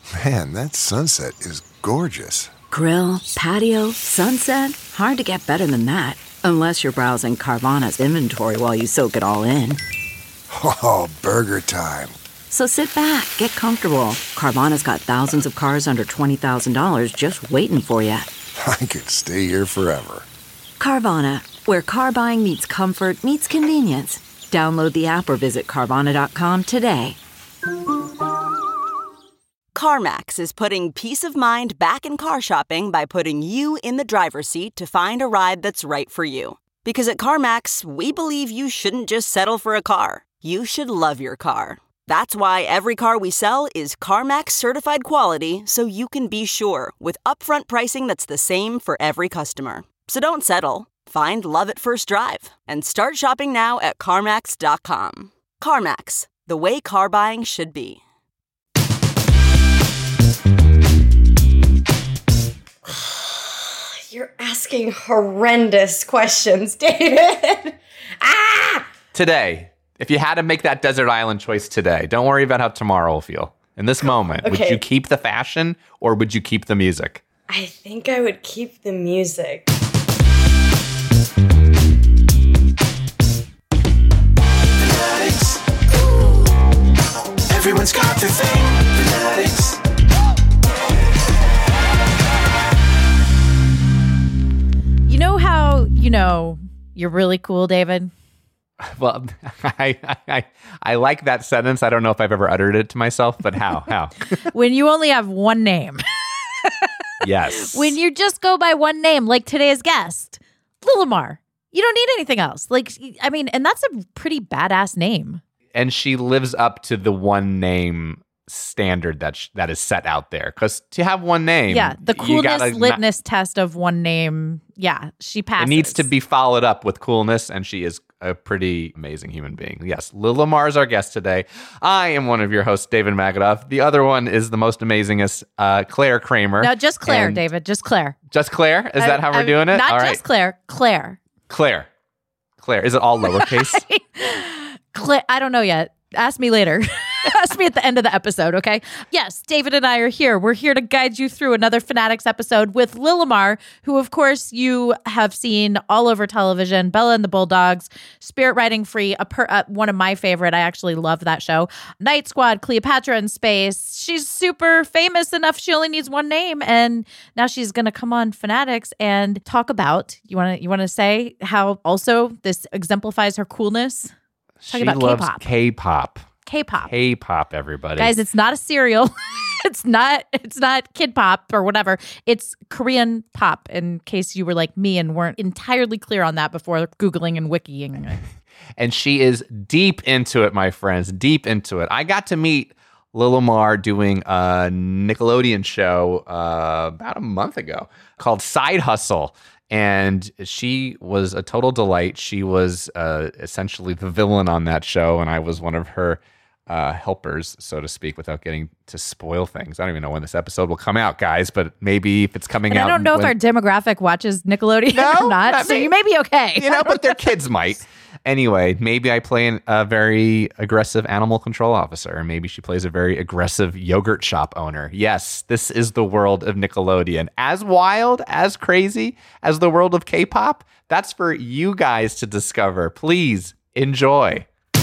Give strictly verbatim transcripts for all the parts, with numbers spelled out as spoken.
Man, that sunset is gorgeous. Grill, patio, sunset. Hard to get better than that. Unless you're browsing Carvana's inventory while you soak it all in. Oh, burger time. So sit back, get comfortable. Carvana's got thousands of cars under twenty thousand dollars just waiting for you. I could stay here forever. Carvana, where car buying meets comfort, meets convenience. Download the app or visit Carvana dot com today. CarMax is putting peace of mind back in car shopping by putting you in the driver's seat to find a ride that's right for you. Because at CarMax, we believe you shouldn't just settle for a car. You should love your car. That's why every car we sell is CarMax certified quality, so you can be sure with upfront pricing that's the same for every customer. So don't settle. Find love at first drive and start shopping now at CarMax dot com. CarMax, the way car buying should be. You're asking horrendous questions, David. ah! Today, if you had to make that desert island choice today, don't worry about how tomorrow will feel. In this moment, okay. Would you keep the fashion or would you keep the music? I think I would keep the music. Fanatics. Everyone's got their thing. Fanatics. You know how, you know, you're really cool, David? Well, I, I I like that sentence. I don't know if I've ever uttered it to myself, but how? How? When you only have one name. Yes. When you just go by one name, like today's guest, Lilimar. You don't need anything else. Like, I mean, and that's a pretty badass name. And she lives up to the one name standard that sh- that is set out there. Because to have one name, yeah, the coolness litness not- test of one name. Yeah, she passes. It needs to be followed up with coolness, and she is a pretty amazing human being. Yes, Lilimar is our guest today. I am one of your hosts, David Magadoff. The other one is the most amazingest, uh, Claire Kramer. No, just Claire, and David. Just Claire. Just Claire? Is I, that how we're I, doing it? Not all just right. Claire. Claire. Claire. Claire. Is it all lowercase? Claire. I don't know yet. Ask me later. Ask me at the end of the episode, okay? Yes, David and I are here. We're here to guide you through another Fanatics episode with Lilimar, who, of course, you have seen all over television. Bella and the Bulldogs, Spirit Riding Free, a per, uh, one of my favorite. I actually love that show. Night Squad, Cleopatra in Space. She's super famous enough. She only needs one name, and now she's going to come on Fanatics and talk about. You want to you want to say how also this exemplifies her coolness? Talk she about loves K-pop. K-pop. K-pop. K-pop, everybody. Guys, it's not a cereal. it's not it's not kid pop or whatever. It's Korean pop, in case you were like me and weren't entirely clear on that before Googling and Wikiing. And she is deep into it, my friends, deep into it. I got to meet Lilimar doing a Nickelodeon show uh, about a month ago called Side Hustle. And she was a total delight. She was uh, essentially the villain on that show, and I was one of her uh, helpers, so to speak, without getting to spoil things. I don't even know when this episode will come out, guys, but maybe if it's coming and out. I don't know when... if our demographic watches Nickelodeon no, or not, not so me. you may be okay. You know, but their kids might. Anyway, maybe I play an, a very aggressive animal control officer, and maybe she plays a very aggressive yogurt shop owner. Yes, this is the world of Nickelodeon. As wild, as crazy as the world of K-pop, that's for you guys to discover. Please enjoy.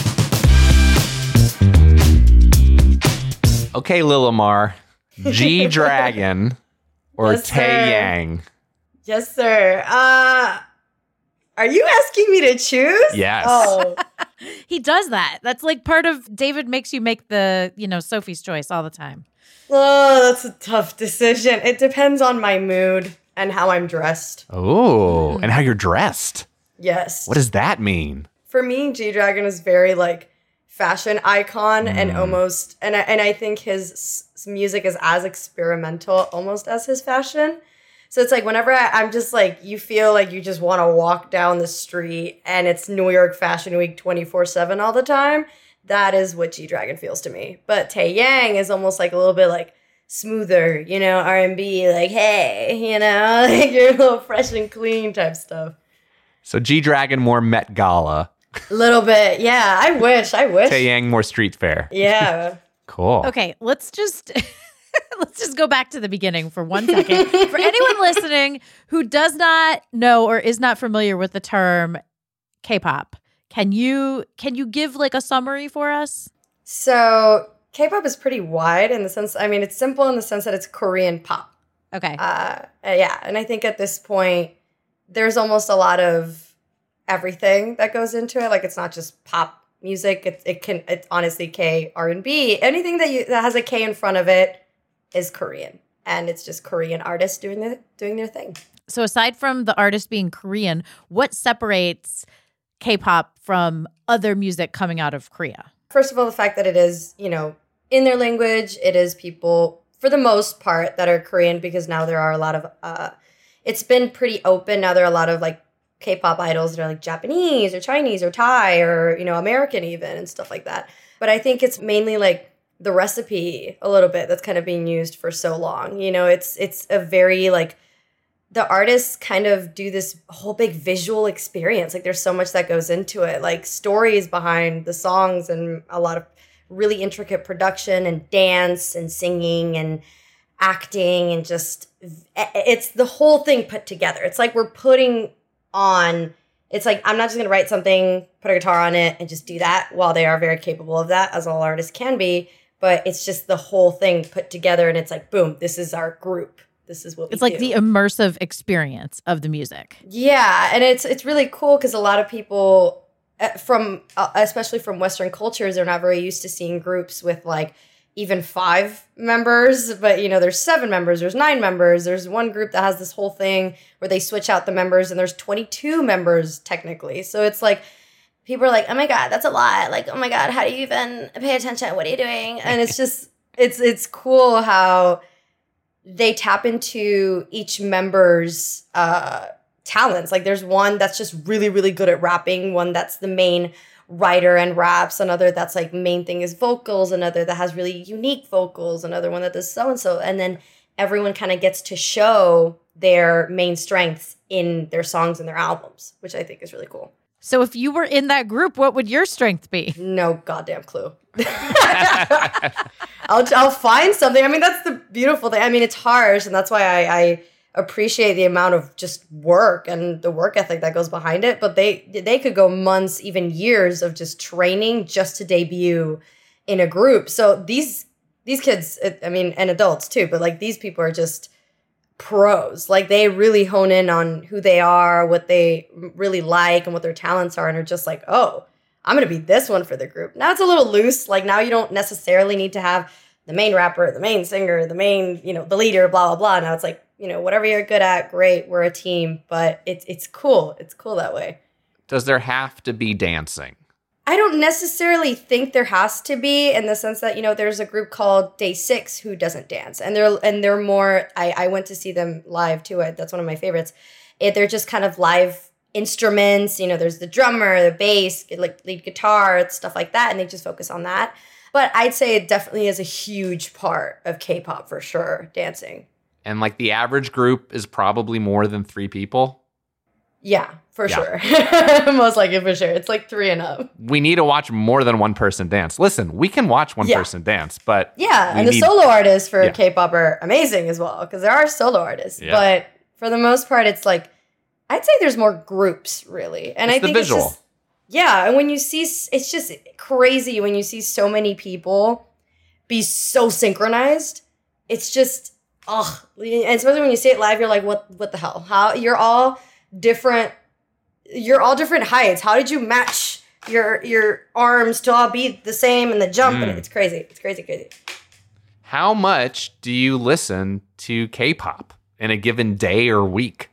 Okay, Lilimar, G-Dragon or Yes, Taeyang? Yes, sir. Uh, are you asking me to choose? Yes. Oh, He does that. That's like part of David makes you make the, you know, Sophie's Choice all the time. oh, that's a tough decision. It depends on my mood and how I'm dressed. Oh, and how you're dressed. Yes. What does that mean? For me, G-Dragon is very like fashion icon and almost, and I, and I think his s- music is as experimental almost as his fashion. So it's like whenever I, I'm just like, you feel like you just want to walk down the street and it's New York Fashion Week twenty-four seven all the time. That is what G-Dragon feels to me. But Taeyang is almost like a little bit like smoother, you know, R and B, like, hey, you know, like you're a little fresh and clean type stuff. So G-Dragon more Met Gala. A little bit. Yeah, I wish. I wish. Taeyang more street fair. Yeah. Cool. Okay, let's just Let's just go back to the beginning for one second. For anyone listening who does not know or is not familiar with the term K-pop, can you can you give like a summary for us? So K-pop is pretty wide in the sense, I mean, it's simple in the sense that it's Korean pop. Okay. Uh, yeah, and I think at this point, there's almost a lot of everything that goes into it. Like, it's not just pop music. It, it can, it's honestly K, R and B. Anything that you that has a K in front of it is Korean, and it's just Korean artists doing the doing their thing. So aside from the artist being Korean, what separates K-pop from other music coming out of Korea? First of all, the fact that it is, you know, in their language, it is people, for the most part, that are Korean, because now there are a lot of, uh, it's been pretty open. Now there are a lot of, like, K-pop idols that are, like, Japanese or Chinese or Thai or, you know, American even and stuff like that. But I think it's mainly, like, the recipe a little bit that's kind of being used for so long. You know, it's it's a very, like, the artists kind of do this whole big visual experience. Like, there's so much that goes into it, like stories behind the songs and a lot of really intricate production and dance and singing and acting and just, it's the whole thing put together. It's like we're putting on, it's like, I'm not just going to write something, put a guitar on it and just do that, while they are very capable of that, as all artists can be. But it's just the whole thing put together, and it's like, boom, this is our group. This is what we It's like do. the immersive experience of the music. Yeah, and it's it's really cool because a lot of people uh, from, uh, especially from Western cultures, they're not very used to seeing groups with like even five members. But, you know, there's seven members, there's nine members. There's one group that has this whole thing where they switch out the members, and there's twenty-two members technically. So it's like, people are like, oh my God, that's a lot. Like, oh my God, how do you even pay attention? What are you doing? And it's just, it's it's cool how they tap into each member's uh, talents. Like, there's one that's just really, really good at rapping, one that's the main writer and raps, another that's like main thing is vocals, another that has really unique vocals, another one that does so-and-so. And then everyone kind of gets to show their main strengths in their songs and their albums, which I think is really cool. So if you were in that group, what would your strength be? No goddamn clue. I'll I'll find something. I mean, that's the beautiful thing. I mean, it's harsh, and that's why I, I appreciate the amount of just work and the work ethic that goes behind it. But they they could go months, even years of just training just to debut in a group. So these these kids, I mean, and adults too, but like these people are just pros. Like, they really hone in on who they are, what they really like, and what their talents are, and are just like, oh, I'm going to be this one for the group. Now it's a little loose. Like, now you don't necessarily need to have the main rapper, the main singer, the main, you know, the leader, blah, blah, blah. Now it's like, you know, whatever you're good at, great, we're a team. But it's it's cool. It's cool that way. Does there have to be dancing? I don't necessarily think there has to be, in the sense that, you know, there's a group called Day Six who doesn't dance. And they're and they're more, I, I went to see them live too. I, that's one of my favorites. It, they're just kind of live instruments. You know, there's the drummer, the bass, like lead guitar, stuff like that. And they just focus on that. But I'd say it definitely is a huge part of K-pop for sure, dancing. And like the average group is probably more than three people. Yeah, for Yeah. sure. Most likely for sure. It's like three and up. We need to watch more than one person dance. Listen, we can watch one Yeah. person dance, but Yeah, we and the need- solo artists for Yeah. K-pop are amazing as well, because there are solo artists. Yeah. But for the most part, it's like, I'd say there's more groups, really. And It's I the think visual. it's just, yeah, and when you see, it's just crazy when you see so many people be so synchronized. It's just, ugh. And especially when you see it live, you're like, what, what the hell? How, you're all different, you're all different heights. How did you match your your arms to all be the same and the jump? Mm. And it's crazy. It's crazy, crazy. How much do you listen to K-pop in a given day or week?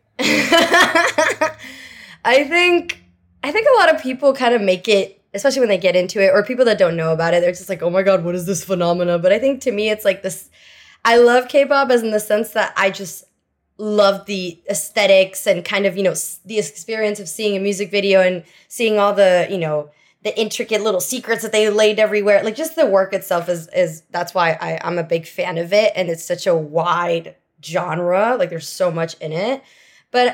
I think I think a lot of people kind of make it, especially when they get into it, or people that don't know about it, they're just like, oh my God, what is this phenomena? But I think to me, it's like this, I love K-pop as in the sense that I just love the aesthetics and kind of, you know, s- the experience of seeing a music video and seeing all the, you know, the intricate little secrets that they laid everywhere. Like, just the work itself is, is that's why I, I'm a big fan of it. And it's such a wide genre. Like, there's so much in it. But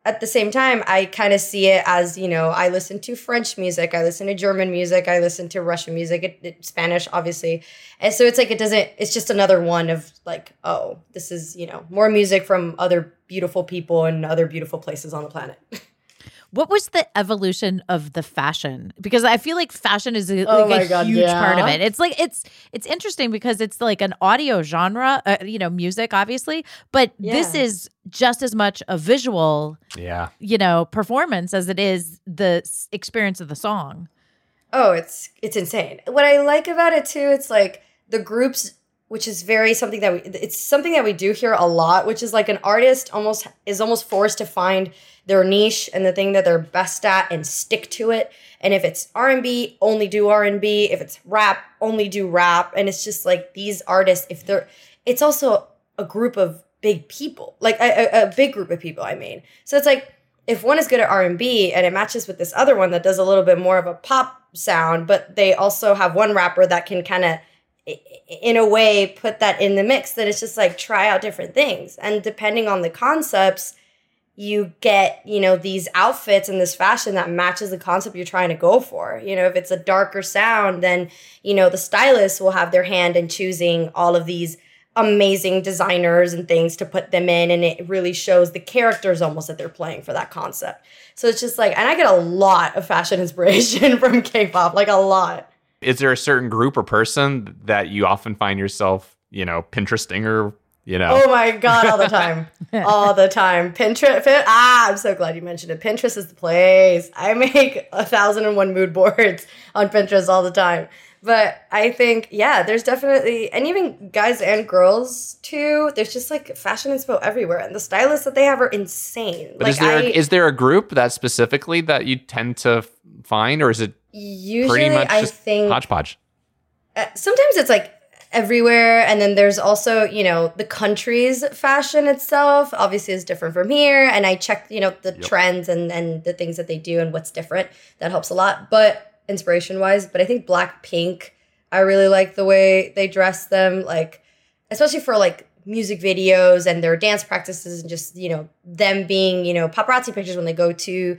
at the same time, I kind of see it as, you know, I listen to French music, I listen to German music, I listen to Russian music, it, it, Spanish, obviously. And so it's like, it doesn't, it's just another one of like, oh, this is, you know, more music from other beautiful people and other beautiful places on the planet. What was the evolution of the fashion? Because I feel like fashion is a, Oh like my a God, huge yeah. part of it. It's like it's it's interesting because it's like an audio genre, uh, you know, music obviously, but this Yeah. is just as much a visual, Yeah. you know, performance as it is the s- experience of the song. Oh, it's it's insane. What I like about it too, it's like the groups, which is very something that we, it's something that we do here a lot, which is like an artist almost is almost forced to find their niche and the thing that they're best at and stick to it. And if it's R and B, only do R and B. If it's rap, only do rap. And it's just like these artists, if they're, it's also a group of big people, like a, a, a big group of people, I mean. So it's like, if one is good at R and B and it matches with this other one that does a little bit more of a pop sound, but they also have one rapper that can kind of, in a way, put that in the mix, that it's just like try out different things. And depending on the concepts, you get, you know, these outfits and this fashion that matches the concept you're trying to go for. You know, if it's a darker sound, then, you know, the stylists will have their hand in choosing all of these amazing designers and things to put them in. And it really shows the characters almost that they're playing for that concept. So it's just like, and I get a lot of fashion inspiration from K-pop, like a lot. Is there a certain group or person that you often find yourself, you know, Pinteresting or, you know? Oh my God, all the time. all the time. Pinterest. Pin, ah, I'm so glad you mentioned it. Pinterest is the place. I make a thousand and one mood boards on Pinterest all the time. But I think, yeah, there's definitely, and even guys and girls too, there's just like fashion inspo everywhere. And the stylists that they have are insane. But like is there I, is there a group that specifically that you tend to f- find, or is it usually pretty much I just think hodgepodge? uh, sometimes it's like everywhere, and then there's also, you know, the country's fashion itself obviously is different from here, and I check, you know, the Yep. trends and and the things that they do and what's different. That helps a lot, but inspiration wise. But I think Blackpink, I really like the way they dress them, like especially for like music videos and their dance practices, and just, you know, them being, you know, paparazzi pictures when they go to,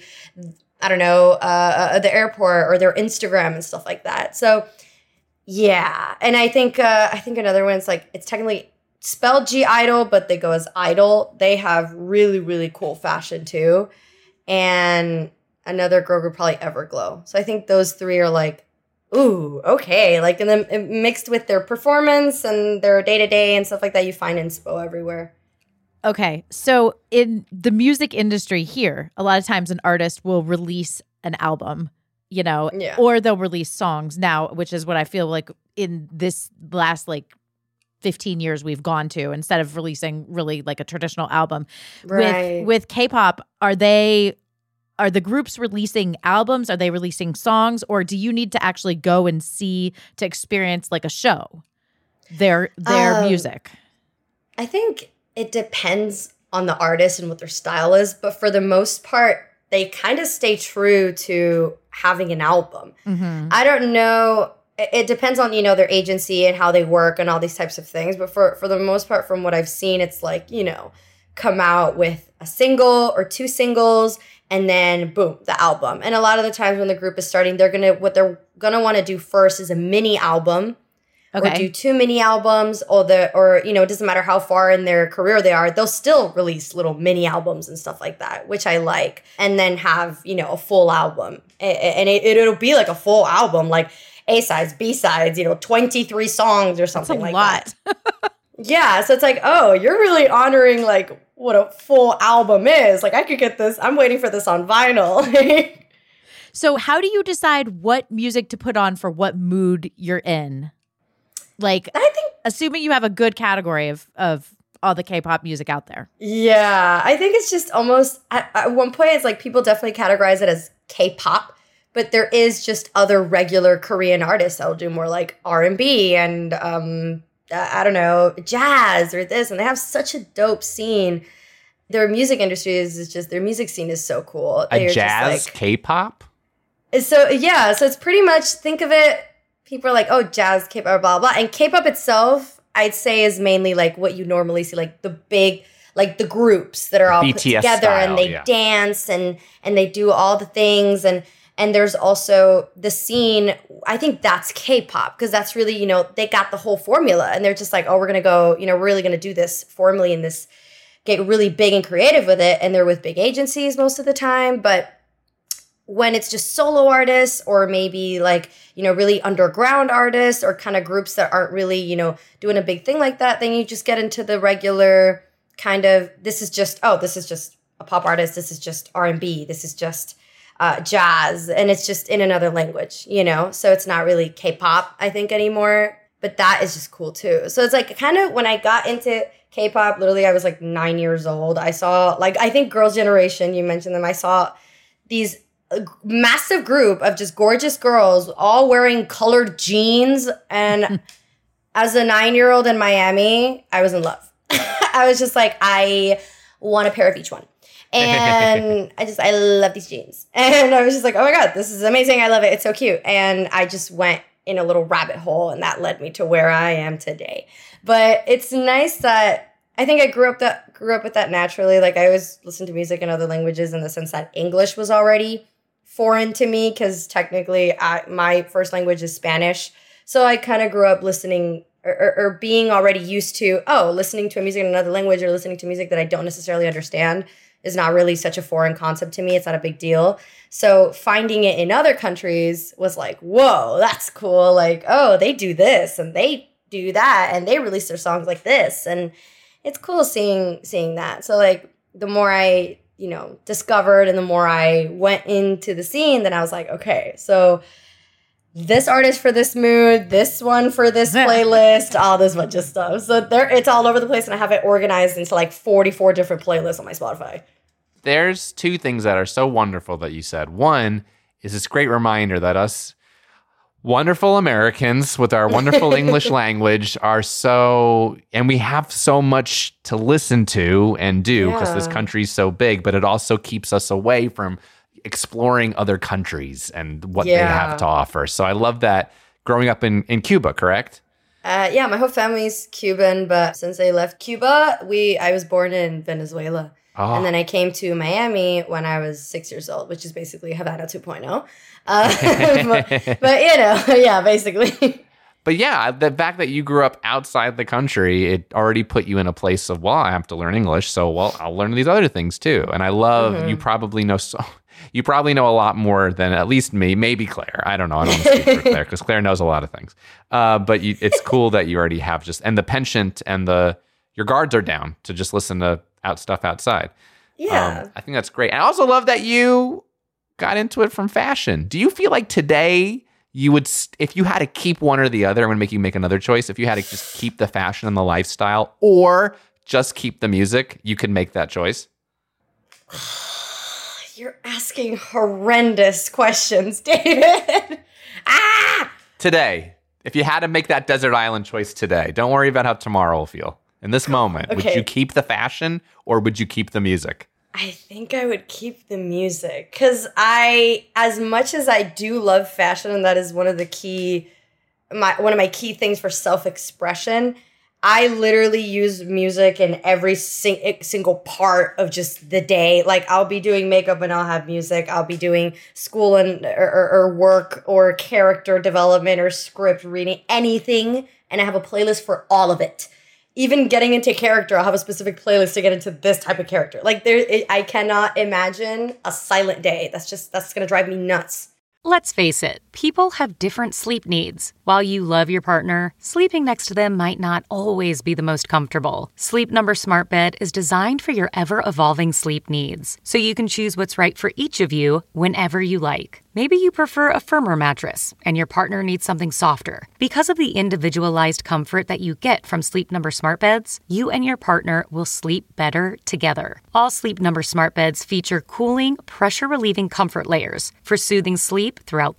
I don't know, uh, uh, the airport or their Instagram and stuff like that. So yeah, and I think uh, I think another one's like, it's technically spelled G Idol, but they go as Idol. They have really really cool fashion too, and another girl group probably Everglow. So I think those three are like, ooh, okay, like, and then mixed with their performance and their day to day and stuff like that, you find inspo everywhere. Okay, so in the music industry here, a lot of times an artist will release an album, you know, Yeah. or they'll release songs now, which is what I feel like in this last like fifteen years we've gone to, instead of releasing really like a traditional album. Right. With with K-pop, are they are the groups releasing albums? Are they releasing songs, or do you need to actually go and see to experience like a show their their Um, music? I think it depends on the artist and what their style is, but for the most part, they kind of stay true to having an album. Mm-hmm. I don't know. It it depends on, you know, their agency and how they work and all these types of things. But for, for the most part, from what I've seen, it's like, you know, come out with a single or two singles and then boom, the album. And a lot of the times when the group is starting, they're going to, what they're going to want to do first is a mini album. Okay. Or do two mini albums, or the or you know, it doesn't matter how far in their career they are, they'll still release little mini albums and stuff like that, which I like, and then have, you know, a full album, and it, it'll be like a full album, like A sides, B sides, you know, twenty-three songs or That's a something like lot. that. Yeah, so it's like, oh, you're really honoring like what a full album is. Like, I could get this. I'm waiting for this on vinyl. So how do you decide what music to put on for what mood you're in? Like, I think. assuming you have a good category of of all the K-pop music out there. Yeah, I think it's just almost at, at one point it's like people definitely categorize it as K-pop, but there is just other regular Korean artists that'll do more like R and B and um I don't know, jazz or this, and they have such a dope scene. Their music industry is, is just their music scene is so cool. A They're jazz just like, K-pop? so yeah, so it's pretty much, think of it, people are like, oh, jazz, K-pop, blah, blah, blah. And K-pop itself, I'd say, is mainly like what you normally see, like the big, like the groups that are all B put T S together style, and they yeah. dance and and they do all the things and and there's also the scene. I think that's K-pop because that's really, you know, they got the whole formula and they're just like, oh, we're gonna go, you know, we're really gonna do this formally and this get really big and creative with it, and they're with big agencies most of the time. But when it's just solo artists or maybe like, you know, really underground artists or kind of groups that aren't really, you know, doing a big thing like that, then you just get into the regular kind of, this is just, oh, this is just a pop artist, this is just R and B, this is just uh, jazz, and it's just in another language, you know? So it's not really K-pop, I think, anymore. But that is just cool too. So it's like kind of when I got into K-pop, literally I was like nine years old. I saw like, I think Girls' Generation, you mentioned them. I saw these uh, massive group of just gorgeous girls all wearing colored jeans. And as a nine-year-old in Miami, I was in love. I was just like, I want a pair of each one. And I just, I love these jeans. And I was just like, oh my God, this is amazing. I love it. It's so cute. And I just went in a little rabbit hole, and that led me to where I am today. But it's nice that I think I grew up that grew up with that naturally. Like I always listened to music in other languages in the sense that English was already foreign to me because technically I, my first language is Spanish. So I kind of grew up listening or, or, or being already used to, oh, listening to a music in another language or listening to music that I don't necessarily understand is not really such a foreign concept to me. It's not a big deal. So finding it in other countries was like, whoa, that's cool. Like, oh, they do this and they do that and they release their songs like this. And it's cool seeing seeing that. So like the more I, you know, discovered and the more I went into the scene, then I was like, okay, so this artist for this mood, this one for this playlist, all this bunch of stuff. So there, it's all over the place, and I have it organized into like forty-four different playlists on my Spotify. There's two things that are so wonderful that you said. One is this great reminder that us wonderful Americans with our wonderful English language are so, and we have so much to listen to and do because Yeah. this country's so big, but it also keeps us away from exploring other countries and what they Yeah. have to offer. So I love that growing up in, in Cuba, correct? Uh, yeah, my whole family's Cuban, but since I left Cuba, we I was born in Venezuela. Oh. And then I came to Miami when I was six years old, which is basically Havana two point oh. Uh, but, but, you know, yeah, basically. But yeah, the fact that you grew up outside the country, it already put you in a place of, well, I have to learn English, so, well, I'll learn these other things too. And I love, Mm-hmm. you probably know so, you probably know a lot more than at least me, maybe Claire. I don't know. I don't want to speak for Claire because Claire knows a lot of things. Uh, but you, it's cool that you already have just, and the penchant and the, your guards are down to just listen to out stuff outside. Yeah. Um, I think that's great. I also love that you got into it from fashion. Do you feel like today you would, st- if you had to keep one or the other, I'm going to make you make another choice. If you had to just keep the fashion and the lifestyle or just keep the music, you could make that choice? You're asking horrendous questions, David. ah! Today, if you had to make that desert island choice today, don't worry about how tomorrow will feel. In this moment, would Okay. you keep the fashion or would you keep the music? I think I would keep the music because I, as much as I do love fashion, and that is one of the key, my one of my key things for self-expression, I literally use music in every sing- single part of just the day. Like I'll be doing makeup and I'll have music. I'll be doing school and or, or, or work or character development or script reading, anything, and I have a playlist for all of it. Even getting into character, I'll have a specific playlist to get into this type of character. Like there, it, I cannot imagine a silent day. That's just, that's going to drive me nuts. Let's face it, people have different sleep needs. While you love your partner, sleeping next to them might not always be the most comfortable. Sleep Number Smart Bed is designed for your ever-evolving sleep needs, so you can choose what's right for each of you whenever you like. Maybe you prefer a firmer mattress and your partner needs something softer. Because of the individualized comfort that you get from Sleep Number Smart Beds, you and your partner will sleep better together. All Sleep Number Smart Beds feature cooling, pressure-relieving comfort layers for soothing sleep throughout the night.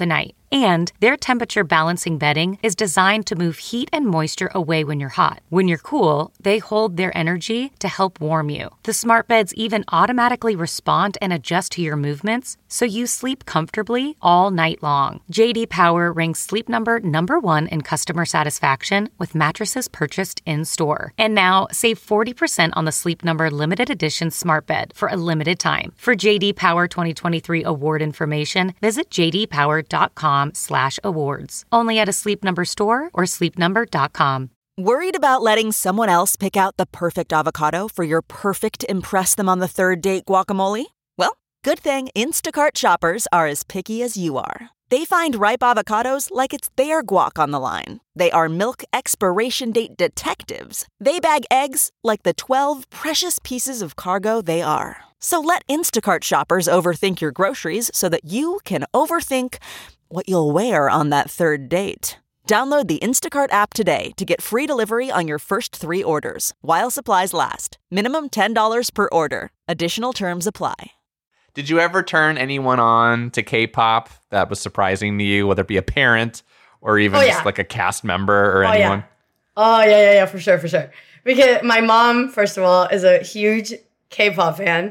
And their temperature balancing bedding is designed to move heat and moisture away when you're hot. When you're cool, they hold their energy to help warm you. The smart beds even automatically respond and adjust to your movements, so you sleep comfortably all night long. J D Power ranks Sleep Number number one in customer satisfaction with mattresses purchased in-store. And now, save forty percent on the Sleep Number limited edition smart bed for a limited time. For J D Power twenty twenty-three award information, visit j d power dot com slash awards. Only at a Sleep Number store or sleep number dot com. Worried about letting someone else pick out the perfect avocado for your perfect impress them on the third date guacamole? Well, good thing Instacart shoppers are as picky as you are. They find ripe avocados like it's their guac on the line. They are milk expiration date detectives. They bag eggs like the twelve precious pieces of cargo they are. So let Instacart shoppers overthink your groceries so that you can overthink what you'll wear on that third date. Download the Instacart app today to get free delivery on your first three orders, while supplies last. Minimum ten dollars per order. Additional terms apply. Did you ever turn anyone on to K-pop that was surprising to you, whether it be a parent or even Oh, yeah. just like a cast member or Oh, anyone? yeah. Oh, yeah, yeah, yeah, for sure, for sure. Because my mom, first of all, is a huge K-pop fan.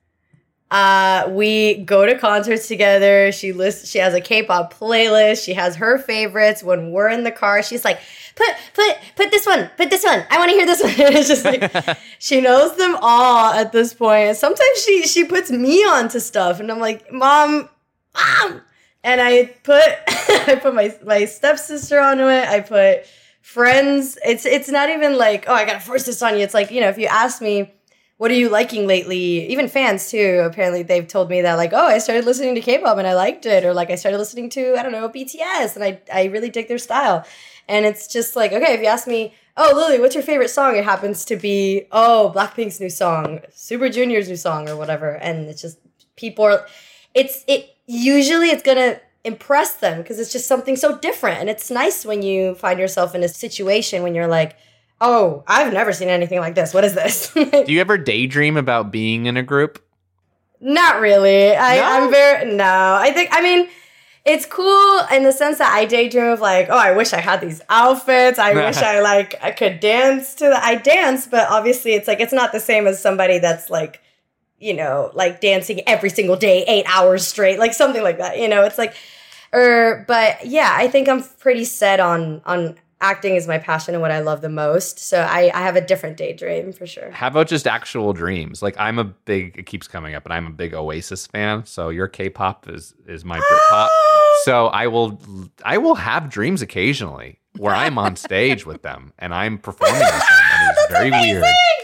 Uh, we go to concerts together. She lists, she has a K-pop playlist. She has her favorites. When we're in the car, she's like, put, put, put this one, put this one. I want to hear this one. It's just like, she knows them all at this point. And sometimes she, she puts me onto stuff and I'm like, mom, mom. And I put, I put my, my stepsister onto it. I put friends. It's, it's not even like, oh, I got to force this on you. It's like, you know, if you ask me, what are you liking lately? Even fans too, apparently they've told me that like, oh, I started listening to K-pop and I liked it. Or like I started listening to, I don't know, B T S and I, I really dig their style. And it's just like, okay, if you ask me, oh, Lily, what's your favorite song? It happens to be, oh, Blackpink's new song, Super Junior's new song or whatever. And it's just, people are, it's, it, usually it's going to impress them because it's just something so different. And it's nice when you find yourself in a situation when you're like, oh, I've never seen anything like this. What is this? Do you ever daydream about being in a group? Not really. I, No? I'm very, no. I think, I mean, it's cool in the sense that I daydream of like, oh, I wish I had these outfits. I wish I like, I could dance to the, I dance, but obviously it's like, it's not the same as somebody that's like, you know, like dancing every single day, eight hours straight, like something like that. You know, it's like, or, but yeah, I think I'm pretty set on, on, acting is my passion and what I love the most. So I, I have a different daydream for sure. How about just actual dreams? Like I'm a big, it keeps coming up, but I'm a big Oasis fan. So your K-pop is is my Britpop. So I will I will have dreams occasionally where I'm on stage with them and I'm performing with them, and it's very weird.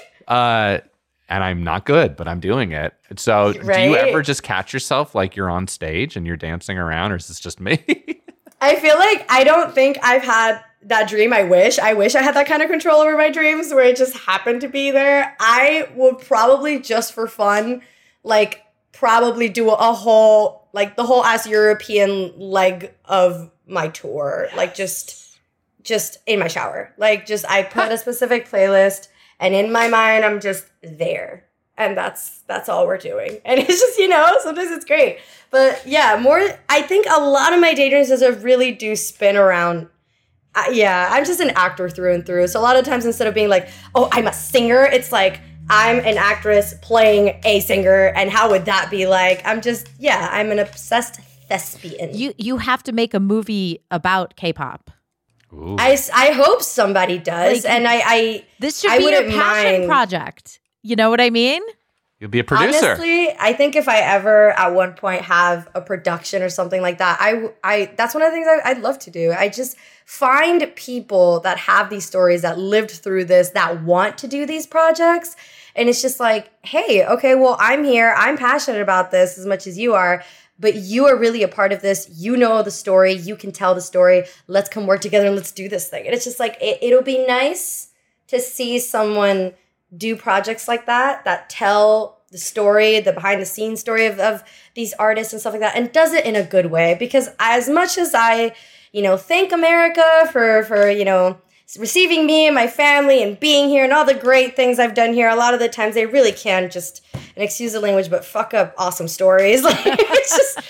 Uh, and I'm not good, but I'm doing it. So do you Right? ever just catch yourself like you're on stage and you're dancing around, or is this just me? I feel like I don't think I've had that dream. I wish. I wish I had that kind of control over my dreams where it just happened to be there. I would probably just for fun, like probably do a whole, like the whole ass European leg of my tour. Like just, just in my shower. Like just, I put a specific playlist and in my mind, I'm just there. And that's, that's all we're doing. And it's just, you know, sometimes it's great. But yeah, more, I think a lot of my daydreams is I really do spin around. Uh, yeah, I'm just an actor through and through. So a lot of times instead of being like, oh, I'm a singer, it's like, I'm an actress playing a singer. And how would that be like? I'm just, yeah, I'm an obsessed thespian. You you have to make a movie about K-pop. Ooh. I, I hope somebody does. Like, and I, I This should I be your wouldn't passion mind. project. You know what I mean? You'll be a producer. Honestly, I think if I ever at one point have a production or something like that, I, I that's one of the things I, I'd love to do. I just find people that have these stories that lived through this that want to do these projects. And it's just like, hey, okay, well, I'm here. I'm passionate about this as much as you are, but you are really a part of this. You know the story. You can tell the story. Let's come work together and let's do this thing. And it's just like, it, it'll be nice to see someone do projects like that, that tell the story, the behind the scenes story of, of these artists and stuff like that, and does it in a good way. Because as much as I, you know, thank America for, for, you know, receiving me and my family and being here and all the great things I've done here, a lot of the times they really can just, and excuse the language, but fuck up awesome stories. Like, it's just,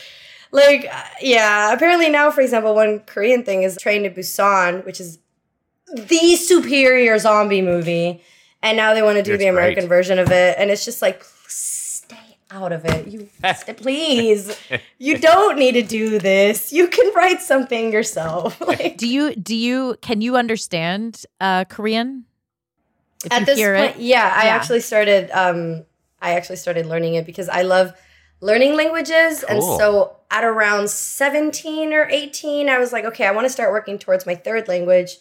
Like, uh, yeah, apparently now, for example, one Korean thing is Train to Busan, which is the superior zombie movie. And now they want to do It's the American great. version of it. And it's just like, stay out of it. You please. You don't need to do this. You can write something yourself. Like, Do you do you can you understand uh, Korean? If at you this hear point, it? yeah, I Yeah. actually started um I actually started learning it because I love learning languages. And Cool. so at around seventeen or eighteen, I was like, okay, I want to start working towards my third language.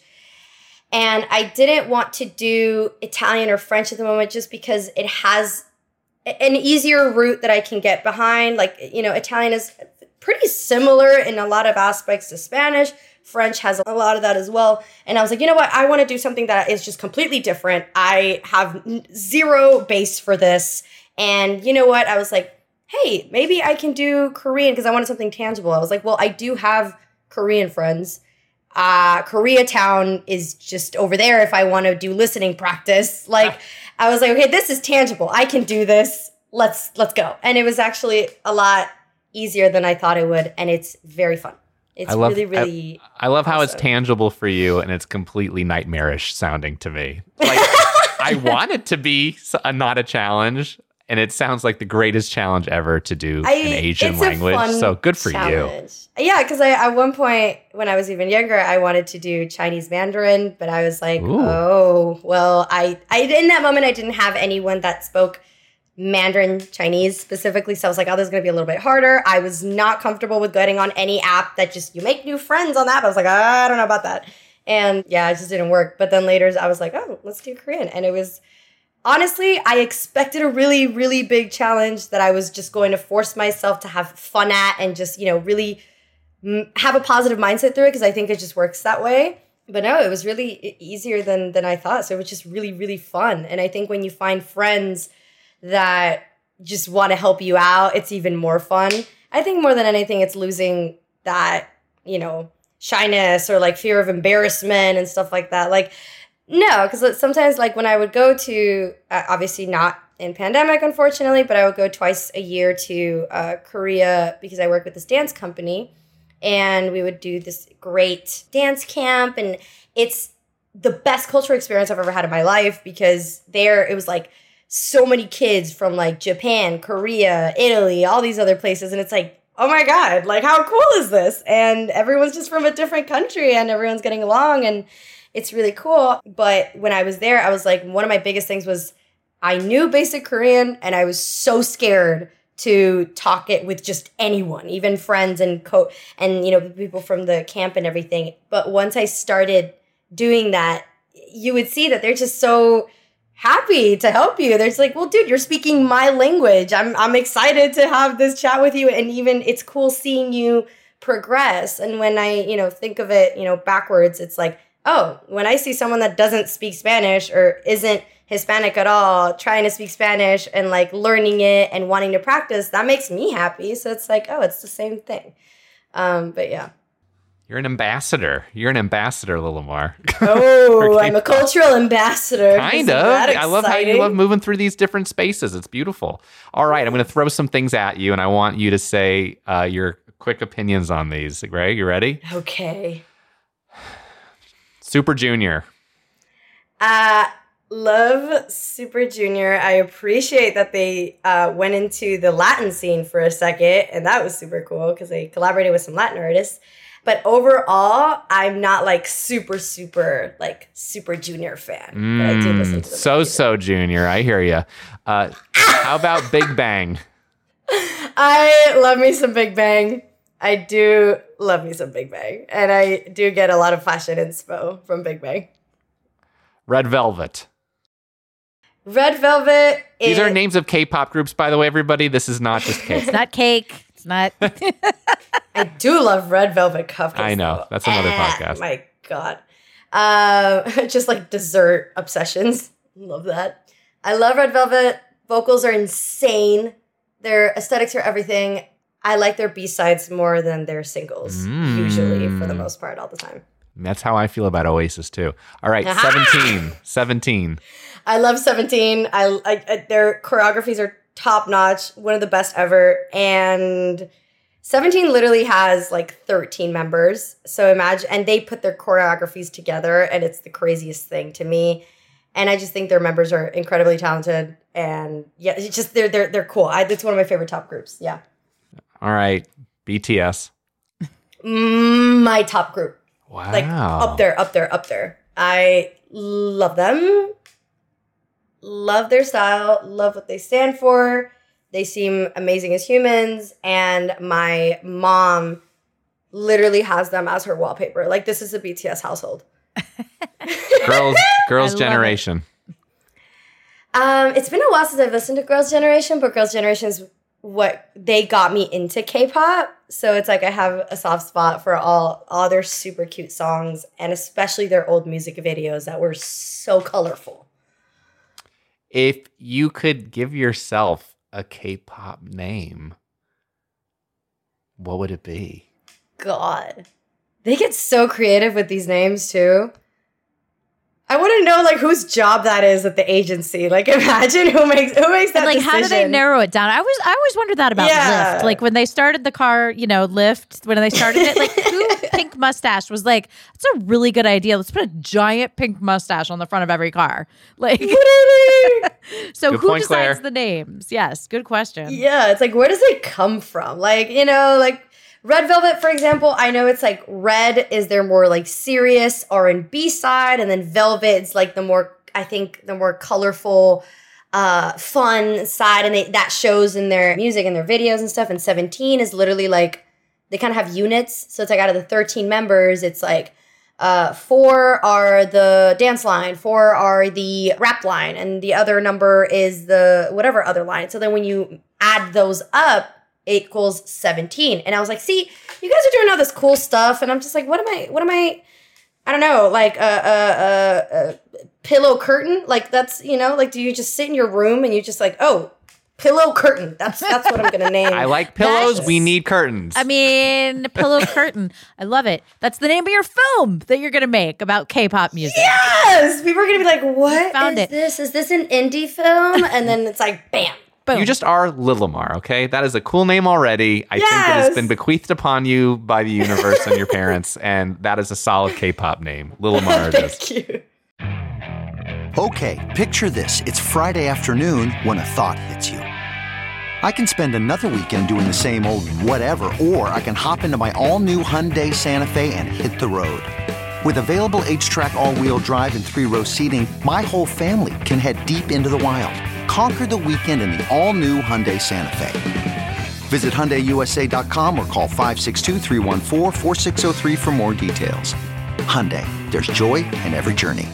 And I didn't want to do Italian or French at the moment just because it has a- an easier route that I can get behind. Like, you know, Italian is pretty similar in a lot of aspects to Spanish. French has a lot of that as well. And I was like, you know what? I want to do something that is just completely different. I have n- zero base for this. And you know what? I was like, hey, maybe I can do Korean because I wanted something tangible. I was like, well, I do have Korean friends. Uh, Koreatown is just over there if I want to do listening practice. Like, I was like, okay, this is tangible. I can do this. Let's let's go. And it was actually a lot easier than I thought it would, and it's very fun. It's I love, really, really. I, I love how it's awesome. tangible for you, and it's completely nightmarish sounding to me. Like, I want it to be s- a, not a challenge, and it sounds like the greatest challenge ever to do I- an Asian it's a language. fun So good for you. challenge. Yeah, because I at one point when I was even younger, I wanted to do Chinese Mandarin, but I was like, Ooh. oh, well, I, I in that moment I didn't have anyone that spoke Mandarin Chinese specifically, so I was like, oh, this is gonna be a little bit harder. I was not comfortable with getting on any app that just you make new friends on that. I was like, I don't know about that, and yeah, it just didn't work. But then later, I was like, oh, let's do Korean, and it was. Honestly, I expected a really, really big challenge that I was just going to force myself to have fun at and just, you know, really m- have a positive mindset through it because I think it just works that way. But no, it was really e- easier than than I thought. So it was just really, really fun. And I think when you find friends that just want to help you out, it's even more fun. I think more than anything, it's losing that, you know, shyness or like fear of embarrassment and stuff like that. Like, no, because sometimes, like, when I would go to, uh, obviously not in pandemic, unfortunately, but I would go twice a year to uh, Korea because I work with this dance company, and we would do this great dance camp, and it's the best cultural experience I've ever had in my life because there, it was, like, so many kids from, like, Japan, Korea, Italy, all these other places, and it's like, oh my God, like, how cool is this? And everyone's just from a different country, and everyone's getting along, and it's really cool. But when I was there, I was like, one of my biggest things was I knew basic Korean and I was so scared to talk it with just anyone, even friends and co and you know people from the camp and everything. But once I started doing that, you would see that they're just so happy to help you. They're just like, well, dude, you're speaking my language. I'm I'm excited to have this chat with you. And even it's cool seeing you progress. And when I, you know, think of it, you know, backwards, it's like, oh, when I see someone that doesn't speak Spanish or isn't Hispanic at all, trying to speak Spanish and like learning it and wanting to practice, that makes me happy. So it's like, oh, it's the same thing. Um, but yeah. You're an ambassador. You're an ambassador, Lilimar. Oh, I'm a cultural ambassador. Kind Isn't of. that I love how you exciting? love moving through these different spaces. It's beautiful. All right, I'm going to throw some things at you, and I want you to say uh, your quick opinions on these. Greg, you ready? Okay. Super Junior. Uh, love Super Junior. I appreciate that they uh, went into the Latin scene for a second, and that was super cool because they collaborated with some Latin artists. But overall, I'm not like super, super, like Super Junior fan. But I do listen to them. So So Junior. I hear you. Uh, how about Big Bang? I love me some Big Bang. I do love me some Big Bang. And I do get a lot of fashion inspo from Big Bang. Red Velvet. Red Velvet is... These are names of K-pop groups, by the way, everybody. This is not just cake. It's not cake. It's not. I do love Red Velvet cupcakes. I know. though. That's another Ah, podcast. My God. Uh, just like dessert obsessions. Love that. I love Red Velvet. Vocals are insane. Their aesthetics are everything. I like their B-sides more than their singles, Mm. usually, for the most part, all the time. That's how I feel about Oasis, too. All right, seventeen. seventeen. I love seventeen. I, I, I their choreographies are top notch, one of the best ever. And Seventeen literally has like thirteen members. So imagine, and they put their choreographies together, and it's the craziest thing to me. And I just think their members are incredibly talented, and yeah, it's just they're they're they're cool. I, it's one of my favorite top groups. Yeah. All right, B T S. Mm, my top group. Wow. Like up there, up there, up there. I love them. Love their style. Love what they stand for. They seem amazing as humans. And my mom literally has them as her wallpaper. Like, this is a B T S household. Girls, Girls' I love Generation. Um, it's been a while since I've listened to Girls' Generation, but Girls' Generation is what they got me into K-pop. So it's like I have a soft spot for all, all their super cute songs, and especially their old music videos that were so colorful. If you could give yourself a K-pop name, what would it be? God. They get so creative with these names too. I want to know like whose job that is at the agency. Like, imagine who makes who makes that And like, decision. how do they narrow it down? I was I always wondered that about Yeah. Lyft. Like when they started the car, you know, Lyft, when they started it, like who Pink Mustache was like, that's a really good idea. Let's put a giant pink mustache on the front of every car. Like, so Good who point, decides Claire. the names? Yes, good question. Yeah, it's like, where does it come from? Like, you know, like Red Velvet, for example, I know it's like Red is their more like serious R and B side, and then Velvet's like the more, I think, the more colorful, uh, fun side, and they, that shows in their music and their videos and stuff. And seventeen is literally like, they kind of have units. So it's like out of the thirteen members, it's like uh, four are the dance line, four are the rap line, and the other number is the whatever other line. So then when you add those up, it equals seventeen. And I was like, see, you guys are doing all this cool stuff. And I'm just like, what am I, what am I, I don't know, like a, a, a, a pillow curtain? Like that's, you know, like do you just sit in your room and you just like, oh, pillow curtain. That's that's what I'm going to name. I like pillows. That's- We need curtains. I mean, Pillow Curtain. I love it. That's the name of your film that you're going to make about K-pop music. Yes! People are going to be like, what found is it. this? Is this an indie film? And then it's like, bam. Boom. You just are Lilimar, okay? That is a cool name already. I think it has Yes. been bequeathed upon you by the universe and your parents, and that is a solid K-pop name. Lilimar it is. Thank you. Okay, picture this. It's Friday afternoon when a thought hits you. I can spend another weekend doing the same old whatever, or I can hop into my all-new Hyundai Santa Fe and hit the road. With available H-Track all-wheel drive and three-row seating, my whole family can head deep into the wild. Conquer the weekend in the all-new Hyundai Santa Fe. Visit Hyundai U S A dot com or call five six two, three one four, four six zero three for more details. Hyundai, there's joy in every journey.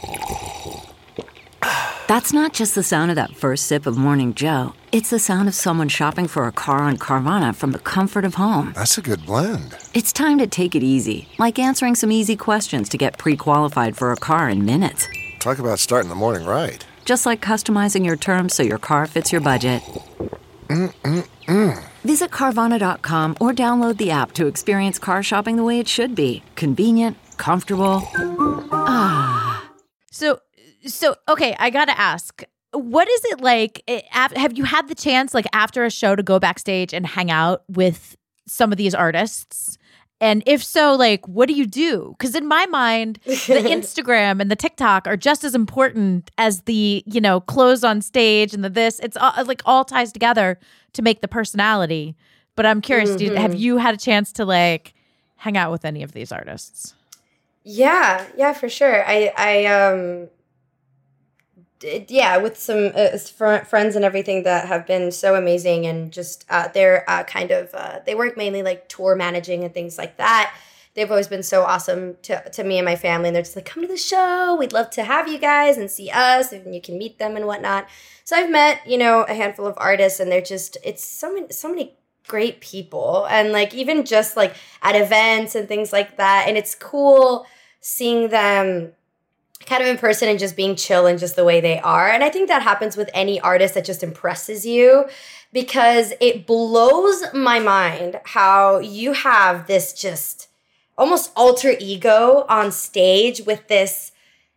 That's not just the sound of that first sip of Morning Joe. It's the sound of someone shopping for a car on Carvana from the comfort of home. That's a good blend. It's time to take it easy, like answering some easy questions to get pre-qualified for a car in minutes. Talk about starting the morning right. Just like customizing your terms so your car fits your budget. Mm-mm-mm. Visit Carvana dot com or download the app to experience car shopping the way it should be. Convenient, comfortable. Ah. So, so okay, I gotta ask, what is it like? eh, af- Have you had the chance, like after a show, to go backstage and hang out with some of these artists? And if so, like, what do you do? Because in my mind, the Instagram and the TikTok are just as important as the, you know, clothes on stage and the this. It's all, like all ties together to make the personality. But I'm curious, do you, have you had a chance to like hang out with any of these artists? Yeah, yeah, for sure. I, I, um, d- yeah, with some uh, fr- friends and everything that have been so amazing, and just uh, they're uh, kind of uh, they work mainly like tour managing and things like that. They've always been so awesome to to me and my family, and they're just like, come to the show. We'd love to have you guys and see us, and you can meet them and whatnot. So I've met, you know, a handful of artists, and they're just it's so many so many great people, and like even just like at events and things like that, and it's cool seeing them kind of in person and just being chill and just the way they are. And I think that happens with any artist that just impresses you, because it blows my mind how you have this just almost alter ego on stage with this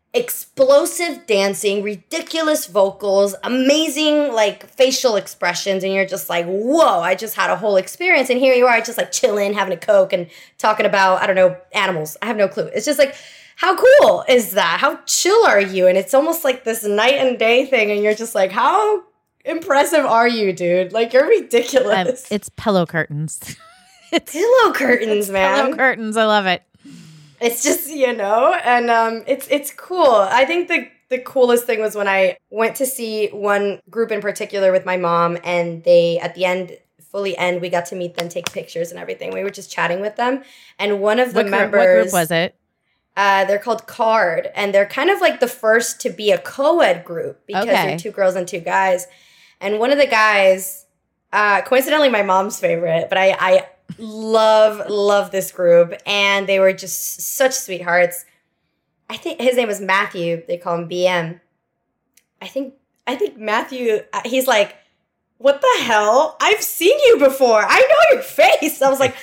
explosive dancing, ridiculous vocals, amazing like facial expressions, and you're just like, whoa, I just had a whole experience. And here you are just like chilling, having a Coke and talking about, I don't know, animals. I have no clue. It's just like, how cool is that? How chill are you? And it's almost like this night and day thing, and you're just like, how impressive are you, dude? Like, you're ridiculous. Um, it's pillow curtains. It's pillow curtains, it's man. Pillow curtains. I love it. It's just, you know, and um, it's it's cool. I think the the coolest thing was when I went to see one group in particular with my mom, and they, at the end, fully end, we got to meet them, take pictures and everything. We were just chatting with them, and one of the what members... Group, what group was it? Uh, they're called Card, and they're kind of like the first to be a co-ed group because Okay. they're two girls and two guys. And one of the guys, uh, coincidentally my mom's favorite, but I... I love, love this group. And they were just such sweethearts. I think his name was Matthew. They call him B M. I think, I think Matthew, uh, he's like, what the hell? I've seen you before. I know your face. I was like,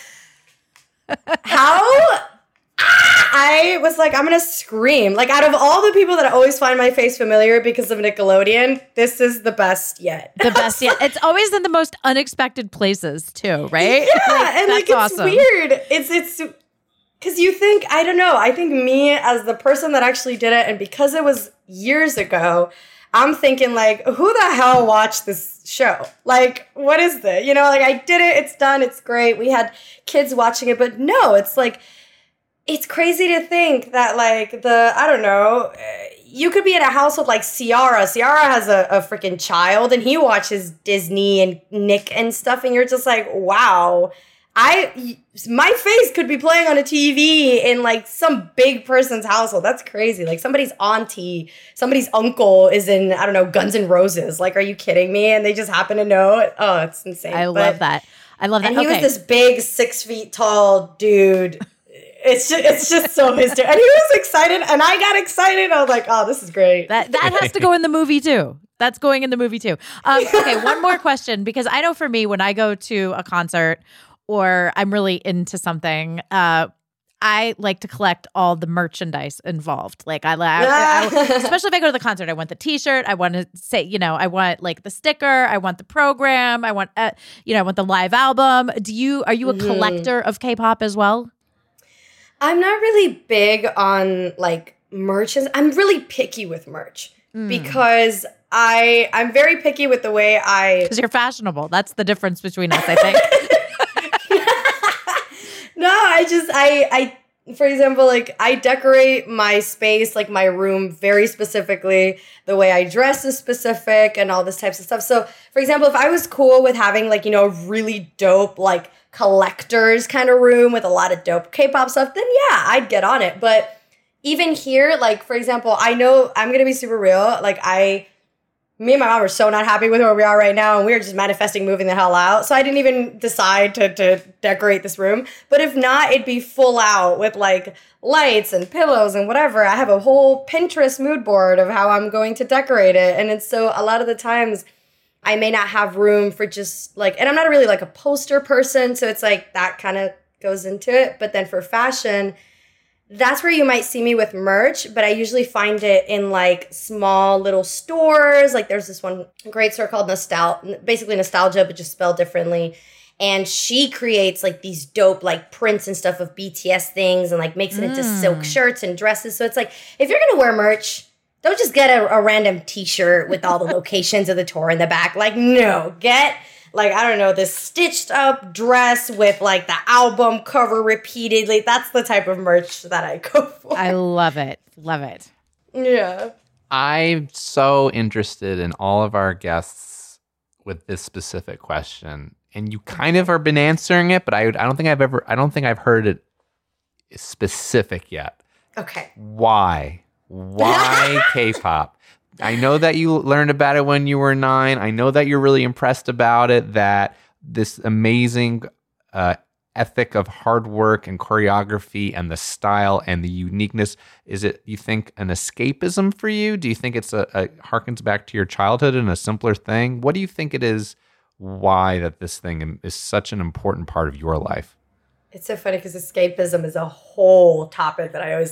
how? I was like, I'm going to scream. Like, out of all the people that always find my face familiar because of Nickelodeon, this is the best yet. The best yet. It's always in the most unexpected places, too, right? Yeah, like, and like, that's it's awesome. weird. It's, it's, because you think, I don't know, I think me as the person that actually did it, and because it was years ago, I'm thinking, like, who the hell watched this show? Like, what is this? You know, like, I did it, it's done, it's great. We had kids watching it, but no, it's like, it's crazy to think that, like, the, I don't know, you could be in a house with, like, Ciara. Ciara has a, a freaking child, and he watches Disney and Nick and stuff, and you're just like, wow. I, my face could be playing on a T V in, like, some big person's household. That's crazy. Like, somebody's auntie, somebody's uncle is in, I don't know, Guns N' Roses. Like, are you kidding me? And they just happen to know it. Oh, it's insane. I But- love that. I love that. And he okay. was this big, six feet tall dude. It's just, it's just so hysterical. And he was excited, and I got excited. I was like, oh, this is great. That that has to go in the movie too. That's going in the movie too. Um, okay, one more question, because I know for me, when I go to a concert or I'm really into something, uh, I like to collect all the merchandise involved. Like I, I, I especially if I go to the concert, I want the T-shirt. I want to say, you know, I want like the sticker. I want the program. I want, uh, you know, I want the live album. Do you? Are you a Mhm. collector of K-pop as well? I'm not really big on like merches. I'm really picky with merch Mm. because I I'm very picky with the way I. Because you're fashionable. That's the difference between us, I think. No, I just I I for example, like I decorate my space, like my room very specifically. The way I dress is specific and all this types of stuff. So, for example, if I was cool with having like, you know, really dope like collectors kind of room with a lot of dope K-pop stuff, then yeah, I'd get on it. But even here, like for example, I know I'm going to be super real. Like I Me and my mom are so not happy with where we are right now, and we are just manifesting moving the hell out. So I didn't even decide to, to decorate this room. But if not, it'd be full out with like lights and pillows and whatever. I have a whole Pinterest mood board of how I'm going to decorate it. And it's so a lot of the times I may not have room for just like, and I'm not really like a poster person. So it's like that kind of goes into it. But then for fashion, that's where you might see me with merch, but I usually find it in like small little stores. Like there's this one great store called Nostal, basically Nostalgia, but just spelled differently. And she creates like these dope like prints and stuff of B T S things and like makes it into Mm. silk shirts and dresses. So it's like, if you're gonna wear merch, don't just get a, a random t-shirt with all the locations of the tour in the back. Like, no, get like, I don't know, this stitched up dress with like the album cover repeatedly. That's the type of merch that I go for. I love it. Love it. Yeah. I'm so interested in all of our guests with this specific question. And you kind of have been answering it, but I, I don't think I've ever, I don't think I've heard it specific yet. Okay. Why? Why K-pop? I know that you learned about it when you were nine. I know that you're really impressed about it, that this amazing uh, ethic of hard work and choreography and the style and the uniqueness. Is it, you think, an escapism for you? Do you think it's a, a harkens back to your childhood and a simpler thing? What do you think it is, why that this thing is such an important part of your life? It's so funny because escapism is a whole topic that I always love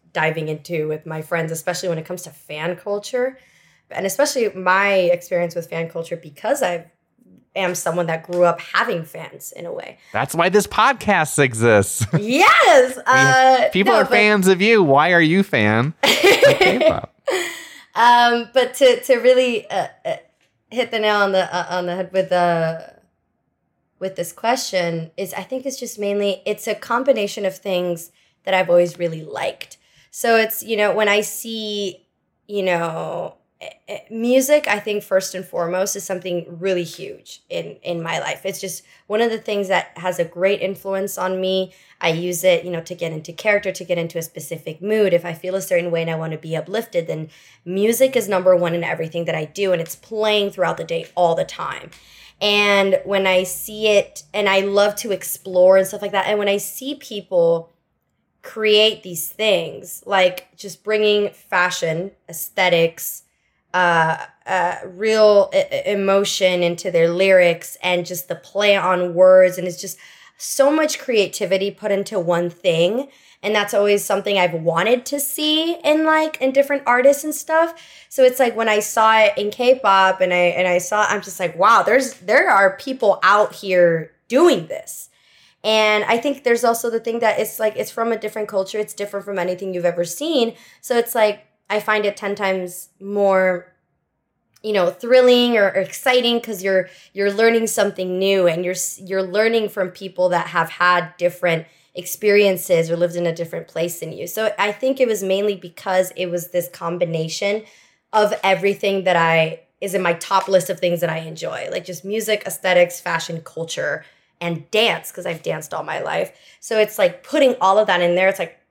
diving into with my friends, especially when it comes to fan culture. And especially my experience with fan culture, because I am someone that grew up having fans in a way. That's why this podcast exists. Yes. Uh, People no, are but, fans of you. Why are you fan of K-pop? Um, but to to really uh, uh, hit the nail on the uh, on the head with the with this question is, I think it's just mainly it's a combination of things that I've always really liked. So it's, you know, when I see, you know, music, I think first and foremost is something really huge in, in my life. It's just one of the things that has a great influence on me. I use it, you know, to get into character, to get into a specific mood. If I feel a certain way and I want to be uplifted, then music is number one in everything that I do. And it's playing throughout the day all the time. And when I see it, and I love to explore and stuff like that. And when I see people create these things, like just bringing fashion, aesthetics, uh, uh, real I- emotion into their lyrics, and just the play on words. And it's just so much creativity put into one thing. And that's always something I've wanted to see in like in different artists and stuff. So it's like when I saw it in K-pop and I and I saw it, I'm just like, wow, there's there are people out here doing this. And I think there's also the thing that it's like it's from a different culture. It's different from anything you've ever seen. So it's like I find it ten times more, you know, thrilling or, or exciting because you're you're learning something new, and you're you're learning from people that have had different experiences or lived in a different place than you. So I think it was mainly because it was this combination of everything that I is in my top list of things that I enjoy, like just music, aesthetics, fashion, culture, and dance, because I've danced all my life. So it's like putting all of that in there. It's like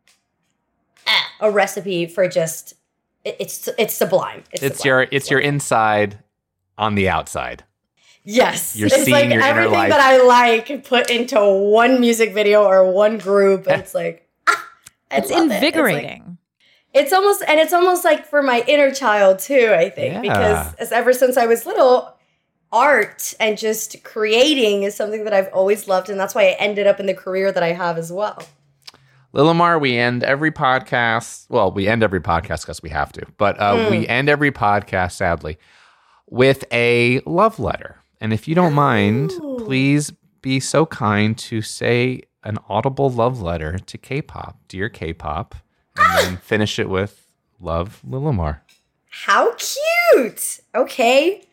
ah, a recipe for just it, it's it's sublime. It's, It's sublime. your it's your inside on the outside. Yes. You're it's seeing like your inner everything life. that I like put into one music video or one group. And it's like, ah, I It's love it. invigorating. It's, like, it's almost, and it's almost like for my inner child too, I think. Yeah. Because as ever since I was little, art and just creating is something that I've always loved. And that's why I ended up in the career that I have as well. Lilimar, we end every podcast. Well, we end every podcast because we have to. But uh, Mm. we end every podcast, sadly, with a love letter. And if you don't mind, Ooh. please be so kind to say an audible love letter to K-pop. Dear K-pop. And then finish it with love, Lilimar. How cute. Okay.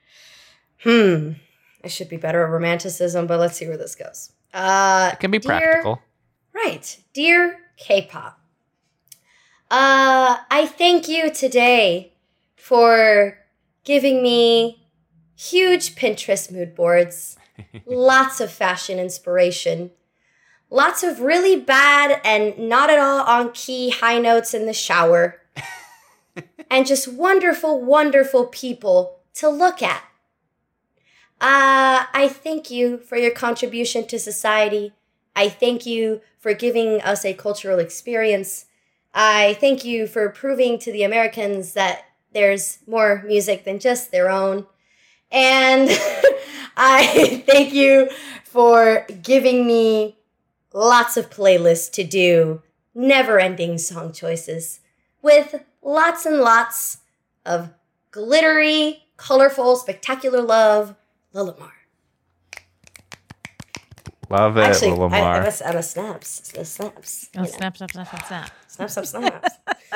Hmm. I should be better at romanticism, but let's see where this goes. Uh, It can be dear- practical. Right. Dear K-pop, uh, I thank you today for giving me huge Pinterest mood boards, lots of fashion inspiration, lots of really bad and not at all on key high notes in the shower, and just wonderful, wonderful people to look at. Uh, I thank you for your contribution to society. I thank you for giving us a cultural experience. I thank you for proving to the Americans that there's more music than just their own. And I thank you for giving me lots of playlists to do, never-ending song choices, with lots and lots of glittery, colorful, spectacular love, Lilimar. Love it, Actually, Lilimar. I, I'm, a, I'm a snaps. A snaps. Oh, you know. snap, snap, snap, snap, snap. Snap, snap, snaps.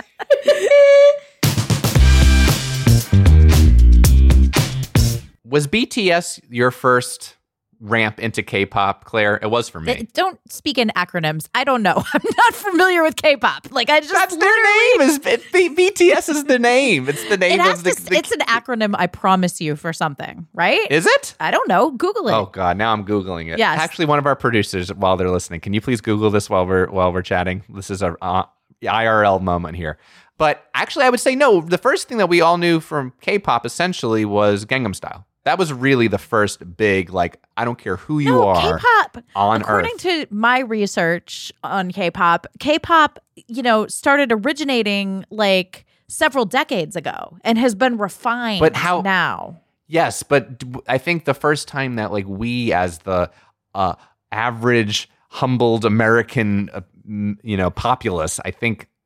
Was B T S your first ramp into K-pop, Claire? It was for me. Th- Don't speak in acronyms. I don't know. I'm not familiar with K-pop. Like I just That's literally. their name. Is it, B- BTS is the name. It's the name It has of the, to, the- it's an acronym, I promise you, for something, right? Is it? I don't know. Google it. Oh God! Now I'm googling it. Yes. Actually, one of our producers, while they're listening, can you please Google this while we're while we're chatting? This is a uh, I R L moment here. But actually, I would say no. The first thing that we all knew from K-pop essentially was Gangnam Style. That was really the first big, like, I don't care who you no, are K-pop. on According Earth. to my research on K-pop, K-pop, you know, started originating like several decades ago and has been refined But how- now. Yes, but d- I think the first time that like we, as the uh, average, humbled American, uh, m- you know, populace, I think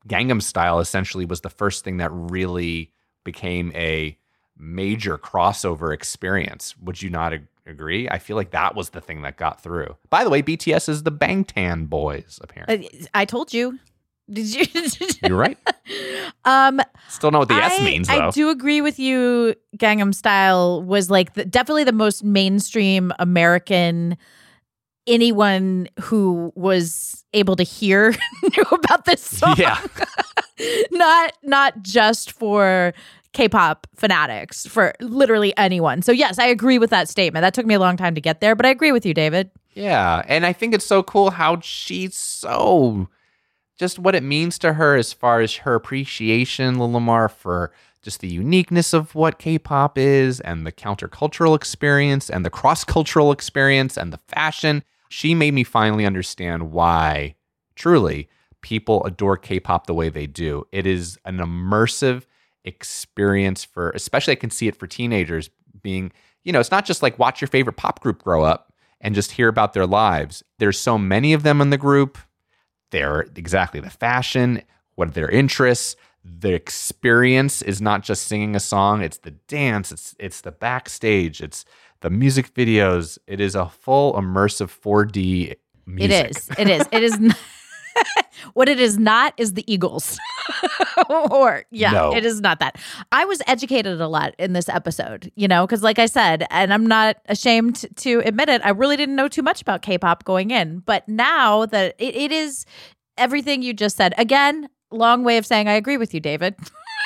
Gangnam Style essentially was the first thing that really became a major crossover experience. Would you not ag- agree? I feel like that was the thing that got through. By the way, B T S is the Bangtan Boys, apparently. Uh, I told you. Did you? You're right. Um, Still know what the I, S means, though. I do agree with you. Gangnam Style was like the, definitely the most mainstream American. Anyone who was able to hear knew about this song. Yeah. not not just for K-pop fanatics, for literally anyone. So yes, I agree with that statement. That took me a long time to get there, but I agree with you, David. Yeah, and I think it's so cool how she's so just what it means to her as far as her appreciation, Lil Lamar, for just the uniqueness of what K-pop is and the countercultural experience and the cross-cultural experience and the fashion. She made me finally understand why, truly, people adore K-pop the way they do. It is an immersive experience for, especially I can see it for teenagers being, you know, it's not just like watch your favorite pop group grow up and just hear about their lives. There's so many of them in the group. They're exactly the fashion, what are their interests. The experience is not just singing a song, it's the dance, it's it's the backstage, it's the music videos. It is a full immersive four D music. It is. It is. It is. N- what it is not is the Eagles. or, yeah, No. It is not that. I was educated a lot in this episode, you know, because like I said, and I'm not ashamed to admit it, I really didn't know too much about K-pop going in. But now that it, it is everything you just said, again, long way of saying I agree with you, David.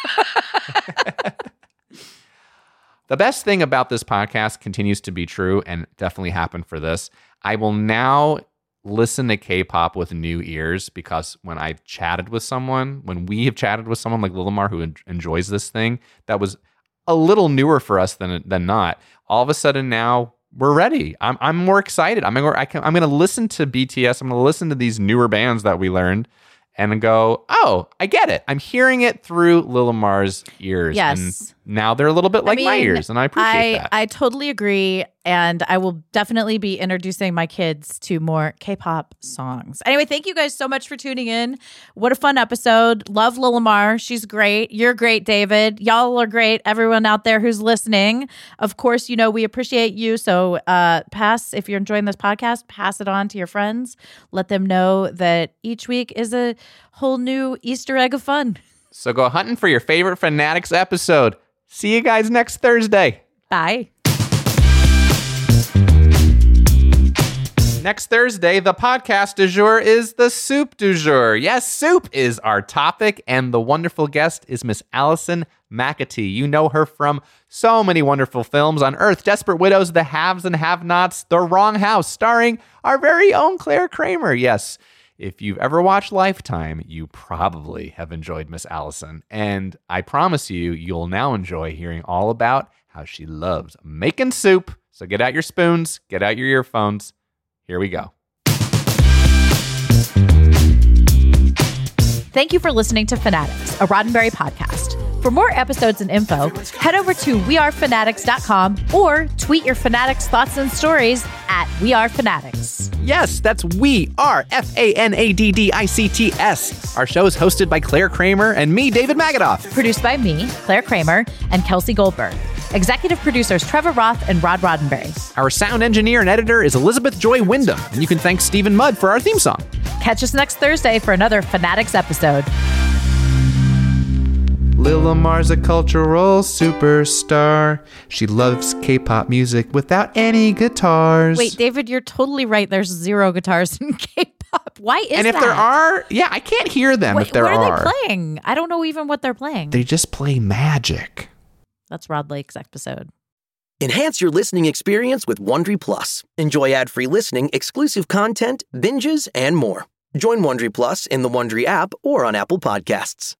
The best thing about this podcast continues to be true and definitely happened for this. I will now listen to K-pop with new ears because when I chatted with someone, when we have chatted with someone like Lil Lamar who en- enjoys this thing, that was a little newer for us than than not. All of a sudden now we're ready. I'm I'm more excited. I'm gonna, I can, I'm going to listen to B T S. I'm going to listen to these newer bands that we learned and go, oh, I get it. I'm hearing it through Lil Lamar's ears. Yes. And now they're a little bit like I my mean, ears, and I appreciate I, that. I totally agree. And I will definitely be introducing my kids to more K-pop songs. Anyway, thank you guys so much for tuning in. What a fun episode. Love Lil Lamar. She's great. You're great, David. Y'all are great. Everyone out there who's listening. Of course, you know, we appreciate you. So uh, pass, if you're enjoying this podcast, pass it on to your friends. Let them know that each week is a whole new Easter egg of fun. So go hunting for your favorite Fanatics episode. See you guys next Thursday. Bye. Next Thursday, the podcast du jour is the soup du jour. Yes, soup is our topic, and the wonderful guest is Miss Allison McAtee. You know her from so many wonderful films on Earth, Desperate Widows, The Haves and Have-Nots, The Wrong House, starring our very own Claire Kramer. Yes, if you've ever watched Lifetime, you probably have enjoyed Miss Allison, and I promise you, you'll now enjoy hearing all about how she loves making soup. So get out your spoons, get out your earphones. Here we go. Thank you for listening to Fanatics, a Roddenberry podcast. For more episodes and info, head over to we are fanatics dot com or tweet your Fanatics thoughts and stories at We Are Fanatics. Yes, that's We Are, F A N A D D I C T S. Our show is hosted by Claire Kramer and me, David Magadoff. Produced by me, Claire Kramer, and Kelsey Goldberg. Executive producers Trevor Roth and Rod Roddenberry. Our sound engineer and editor is Elizabeth Joy Wyndham, and you can thank Stephen Mudd for our theme song. Catch us next Thursday for another Fanatics episode. Lil Lamar's a cultural superstar. She loves K-pop music without any guitars. Wait, David, you're totally right. There's zero guitars in K-pop. Why is that? and if that? there are, yeah, I can't hear them Wait, if there what are. are. they playing? I don't know even what they're playing. They just play magic. That's Rod Lake's episode. Enhance your listening experience with Wondery Plus. Enjoy ad-free listening, exclusive content, binges, and more. Join Wondery Plus in the Wondery app or on Apple Podcasts.